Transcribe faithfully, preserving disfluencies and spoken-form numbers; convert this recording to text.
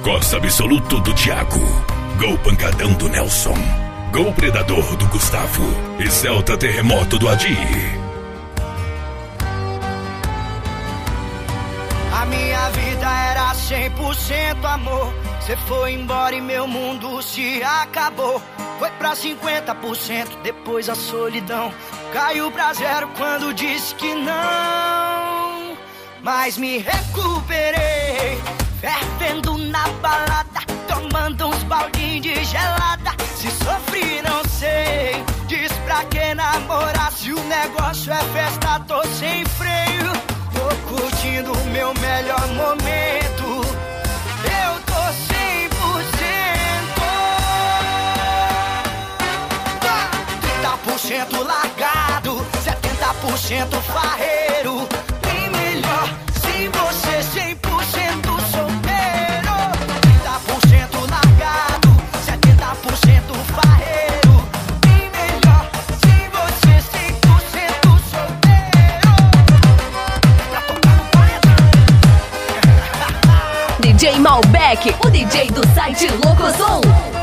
Gosto absoluto do Thiago. Gol pancadão do Nelson. Gol predador do Gustavo. E Celta terremoto do Adi. A minha vida era cem por cento amor. Cê foi embora e meu mundo se acabou. Foi pra cinquenta por cento, depois a solidão caiu pra zero quando disse que não. Mas me recuperei, fervendo na balada, tomando uns baldinhos de gelada. Se sofri não sei, diz pra que namorar. Se o negócio é festa, tô sem freio. Tô curtindo o meu melhor momento. Eu tô cem por cento. trinta por cento largado, setenta por cento farreiro. Bem melhor sem você, cem por cento solteiro. trinta por cento largado, setenta por cento farreiro. Bem melhor sem você, cem por cento solteiro. Pra tocar no paredão. D J Malbec, o D J do site Locosom.